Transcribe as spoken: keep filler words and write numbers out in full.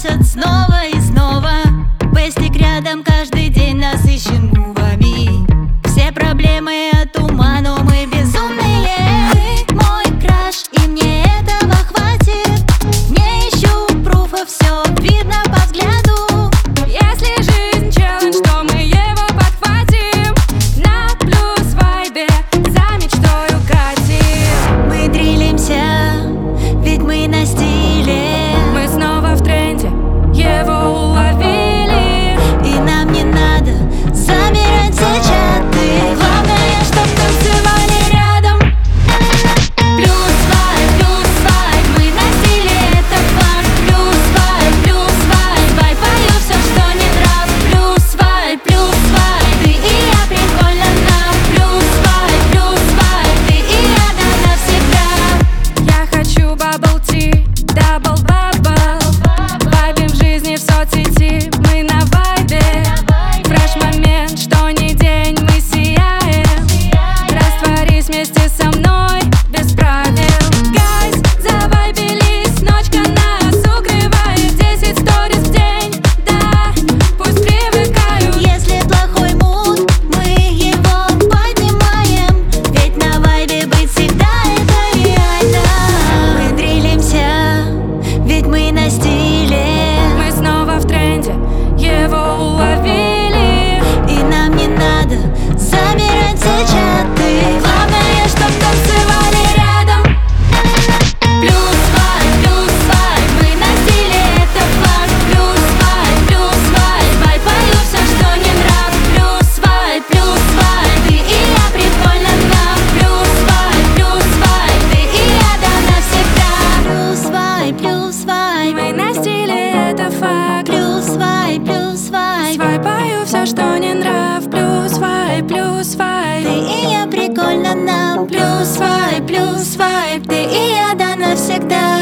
просят снова и снова. Бэстик рядом каждый день насыщен мувами. Все проблемы от ума, но мы безумные. Ты мой краш, и мне этого хватит. Не ищу пруфа, все видно по взгляду. Если жизнь челлендж, то мы его подхватим. На плюс вайбе за мечтою катим. Мы дрилимся, ведь мы на стиле. Мы снова в тренде, его уловили. И нам не надо замерять все чаты. Главное, чтоб танцевали рядом. Плюс вайб, плюс вайб, мы на стиле, это факт. Плюс вайб, плюс вайб, вайб, пою все, что не нрав. Плюс вайб, плюс вайб, ты и я, прикольно нам. Плюс вайб, плюс вайб, ты и я, да навсегда. Я хочу бабл ти, дабл бабл. Вайбим в жизни в соцсети, мы на вайбе. Фреш момент, что ни день мы сияем. Растворись вместе со мной без правил. Гайз, завайбились, ночка нас укрывает. Десять сториз в день, да, пусть привыкают. Если плохой муд, мы его поднимаем. Ведь на вайбе быть всегда это реально. Мы дрилимся, ведь мы на стиле. Мы снова в тренде, его уловили. И нам не надо замерять все чаты. Главное, чтоб танцевали рядом. Плюс вайб, плюс вайб, мы на стиле, это факт. Плюс вайб, плюс вайб, вайб, пою все, что не нрав. Плюс вайб, плюс вайб, ты и я, прикольно нам. Плюс вайб, плюс вайб, ты и я, да навсегда. Плюс вайб, плюс вайб, Мы на стиле, это факт. плюс вайб, плюс вайб, Свайпаю все, что не нрав. Плюс вайб, плюс вайб. ты и я, прикольно нам. Плюс вайб, плюс вайб, ты и я, да навсегда.